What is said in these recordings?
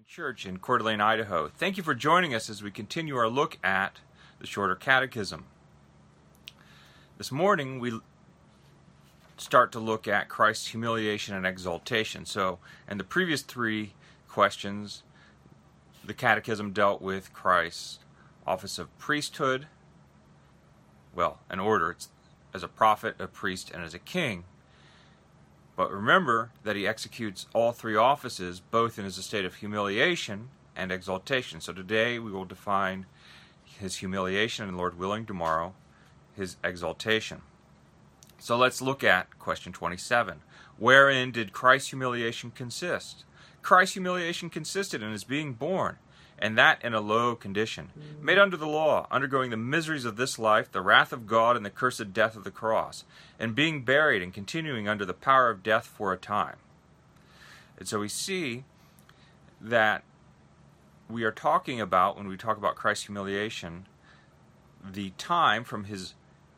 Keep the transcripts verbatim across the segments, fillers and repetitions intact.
Church in Coeur d'Alene, Idaho. Thank you for joining us as we continue our look at the Shorter Catechism. This morning we start to look at Christ's humiliation and exaltation. So, in the previous three questions, the Catechism dealt with Christ's office of priesthood, well, an order, it's as a prophet, a priest, and as a king. But remember that he executes all three offices both in his state of humiliation and exaltation. So today we will define his humiliation and, Lord willing, tomorrow his exaltation. So let's look at question twenty-seven. Wherein did Christ's humiliation consist? Christ's humiliation consisted in his being born, and that in a low condition, made under the law, undergoing the miseries of this life, the wrath of God, and the cursed death of the cross, and being buried and continuing under the power of death for a time. And so we see that we are talking about, when we talk about Christ's humiliation, the time from his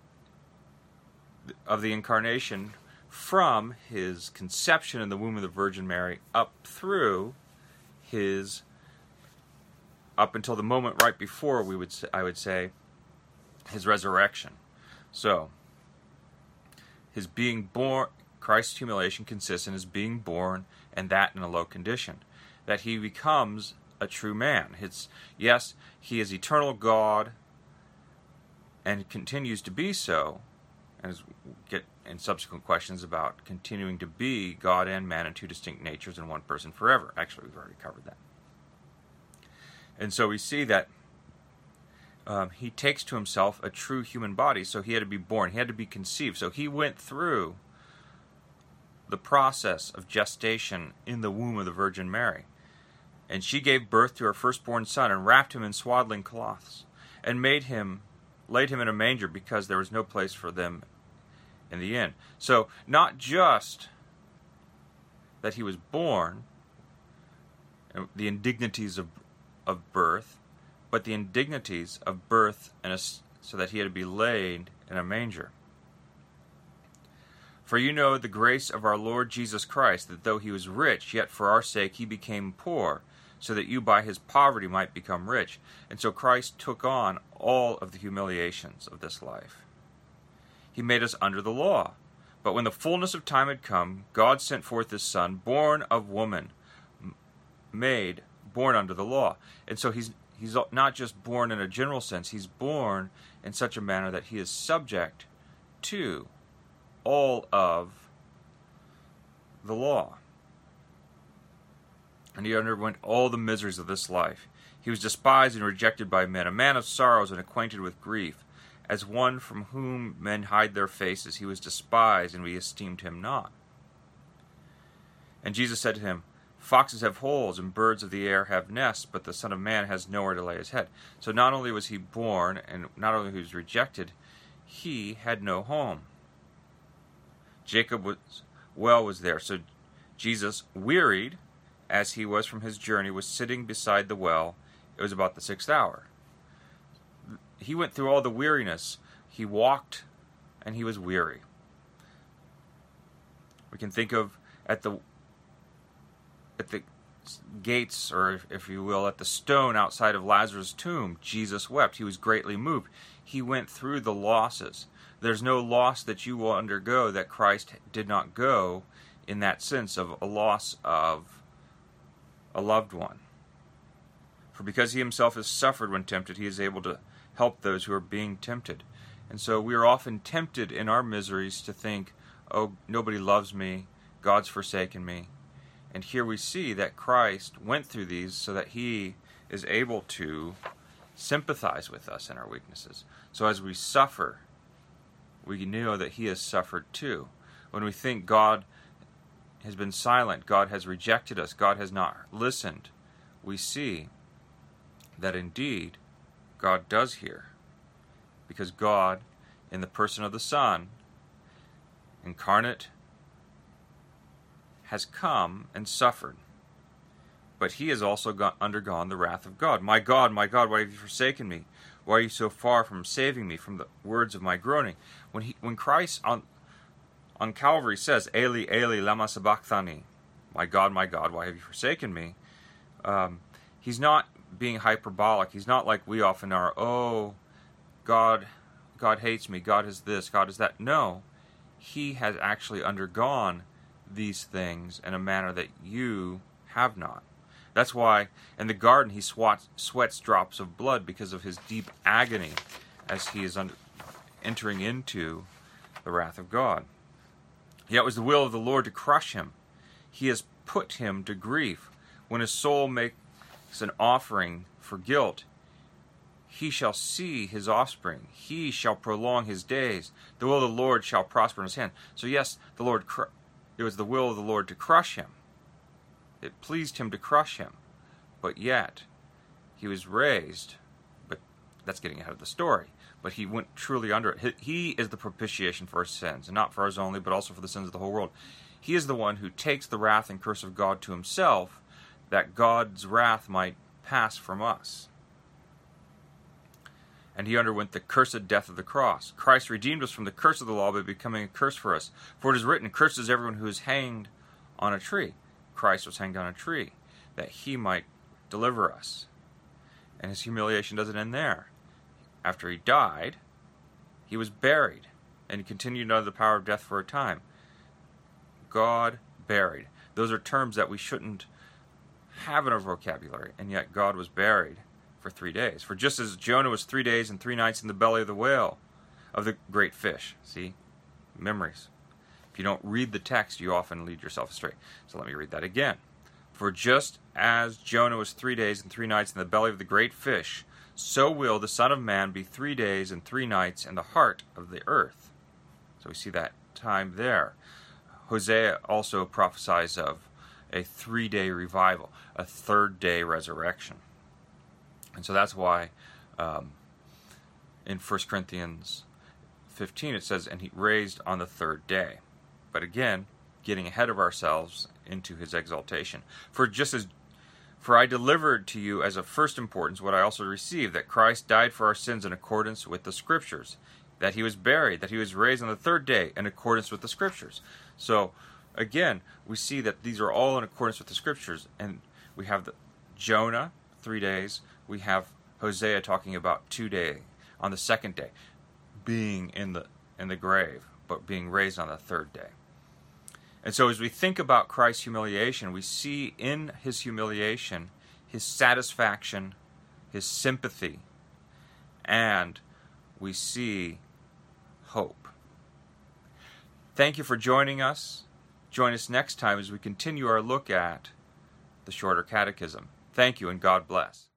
of the incarnation, from his conception in the womb of the Virgin Mary up through his up until the moment right before, we would I would say, his resurrection. So, his being born, Christ's humiliation consists in his being born, and that in a low condition. That he becomes a true man. It's, yes, he is eternal God, and continues to be so, as we'll get in subsequent questions about continuing to be God and man in two distinct natures in one person forever. Actually, we've already covered that. And so we see that um, he takes to himself a true human body, so he had to be born, he had to be conceived. So he went through the process of gestation in the womb of the Virgin Mary. And she gave birth to her firstborn son and wrapped him in swaddling cloths and made him, laid him in a manger because there was no place for them in the inn. So not just that he was born, the indignities of of birth, but the indignities of birth, and a, so that he had to be laid in a manger. For you know the grace of our Lord Jesus Christ, that though he was rich, yet for our sake he became poor, so that you by his poverty might become rich. And so Christ took on all of the humiliations of this life. He made us under the law. But when the fullness of time had come, God sent forth his Son, born of woman, made born under the law. And so he's he's not just born in a general sense, he's born in such a manner that he is subject to all of the law. And he underwent all the miseries of this life. He was despised and rejected by men, a man of sorrows and acquainted with grief. As one from whom men hide their faces, he was despised, and we esteemed him not. And Jesus said to him, Foxes have holes, and birds of the air have nests, but the Son of Man has nowhere to lay his head. So not only was he born, and not only was he rejected, he had no home. Jacob was, well was there. So Jesus, wearied as he was from his journey, was sitting beside the well. It was about the sixth hour. He went through all the weariness. He walked, and he was weary. We can think of at the at the gates, or if, if you will, at the stone outside of Lazarus' tomb, Jesus wept. He was greatly moved. He went through the losses. There's no loss that you will undergo that Christ did not go in that sense of a loss of a loved one. For because he himself has suffered when tempted, he is able to help those who are being tempted. And so we are often tempted in our miseries to think, oh, nobody loves me, God's forsaken me. And here we see that Christ went through these so that he is able to sympathize with us in our weaknesses. So as we suffer, we know that he has suffered too. When we think God has been silent, God has rejected us, God has not listened, we see that indeed God does hear. Because God, in the person of the Son, incarnate, has come and suffered. But he has also got, undergone the wrath of God. My God, my God, why have you forsaken me? Why are you so far from saving me from the words of my groaning? When he, when Christ on on Calvary says, Eli, Eli, lama sabachthani, my God, my God, why have you forsaken me? Um, he's not being hyperbolic. He's not like we often are. Oh, God, God hates me. God is this. God is that. No, he has actually undergone these things in a manner that you have not. That's why in the garden he swats, sweats drops of blood because of his deep agony as he is under, entering into the wrath of God. Yet it was the will of the Lord to crush him. He has put him to grief. When his soul makes an offering for guilt, he shall see his offspring. He shall prolong his days. The will of the Lord shall prosper in his hand. So yes, the Lord, it was the will of the Lord to crush him. It pleased him to crush him. But yet, he was raised. But that's getting ahead of the story. But he went truly under it. He is the propitiation for our sins, and not for ours only, but also for the sins of the whole world. He is the one who takes the wrath and curse of God to himself, that God's wrath might pass from us. And he underwent the cursed death of the cross. Christ redeemed us from the curse of the law by becoming a curse for us. For it is written, cursed is everyone who is hanged on a tree. Christ was hanged on a tree, that he might deliver us. And his humiliation doesn't end there. After he died, he was buried, and he continued under the power of death for a time. God buried. Those are terms that we shouldn't have in our vocabulary, and yet God was buried for three days. For just as Jonah was three days and three nights in the belly of the whale, of the great fish. See? Memories. If you don't read the text, you often lead yourself astray. So let me read that again. For just as Jonah was three days and three nights in the belly of the great fish, so will the Son of Man be three days and three nights in the heart of the earth. So we see that time there. Hosea also prophesies of a three-day revival, a third-day resurrection. And so that's why um, in First Corinthians fifteen it says, and he raised on the third day. But again, getting ahead of ourselves into his exaltation. For just as For I delivered to you as of first importance what I also received, that Christ died for our sins in accordance with the Scriptures, that he was buried, that he was raised on the third day in accordance with the Scriptures. So, again, we see that these are all in accordance with the Scriptures, and we have the Jonah, three days, we have Hosea talking about two days, on the second day, being in the in the grave, but being raised on the third day. And so as we think about Christ's humiliation, we see in his humiliation his satisfaction, his sympathy, and we see hope. Thank you for joining us. Join us next time as we continue our look at the Shorter Catechism. Thank you, and God bless.